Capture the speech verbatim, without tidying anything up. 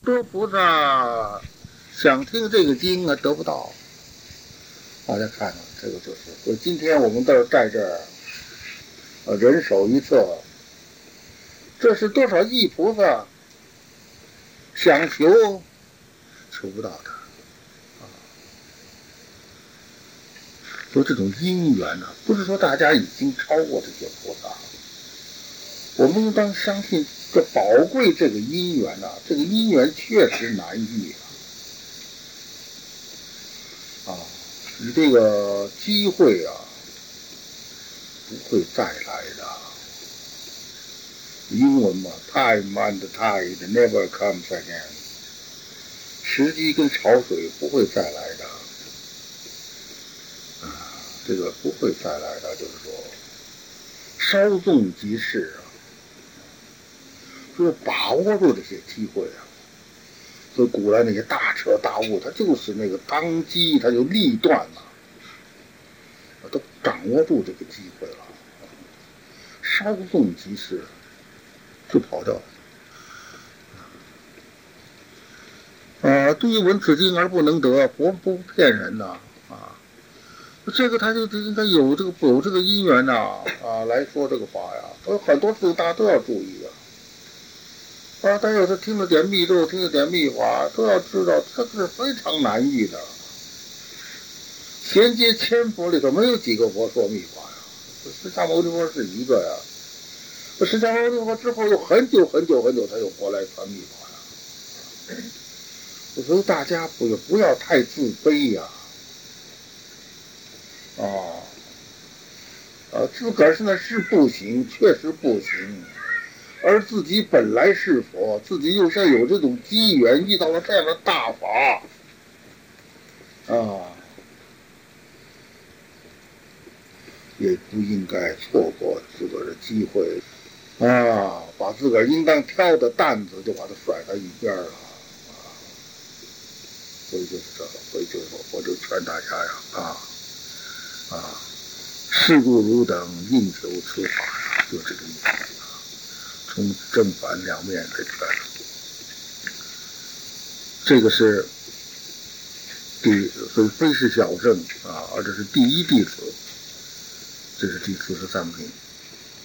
多菩萨想听这个经啊，得不到。大家看看，这个就是，所以今天我们都在这儿，呃，人手一册，这是多少亿菩萨想求求不到的啊！所以这种因缘呢、啊，不是说大家已经超过这些菩萨了，我们应当相信这宝贵这个因缘呐、啊，这个因缘确实难遇啊！啊，你这个机会啊，不会再来的。英文嘛 ，time and tide never comes again。时机跟潮水不会再来的，啊，这个不会再来的，就是说，稍纵即逝啊，就是把握住这些机会啊。所以古来那些大彻大悟，他就是那个当机他就立断了，都掌握住这个机会了，稍纵即逝。就跑掉了。啊，对于闻此经而不能得，佛不骗人呐！啊，这个他就应该有这个有这个因缘呐，啊，来说这个法呀。所以很多事情大家都要注意啊。啊，大家有时听了点密咒，听了点密法，都要知道这个是非常难遇的。衔接千佛里头没有几个佛说密法呀，释迦牟尼佛是一个呀。释迦牟尼佛之后有很久很久很久才有佛来传密法呀。所以大家不不要太自卑呀、啊，啊，自个儿现在是不行，确实不行，而自己本来是佛，自己又像有这种机缘遇到了这样的大法，啊，也不应该错过自个儿的机会，啊，把自个儿应当挑的担子就把它甩到一边了。所以就是这个，所以就是说，我就劝大家呀，啊啊，事故如等，应求此法呀，就这个意思啊，从正反两面来劝。这个是第，所以非是小乘啊，而这是第一弟子，这是第四十三品。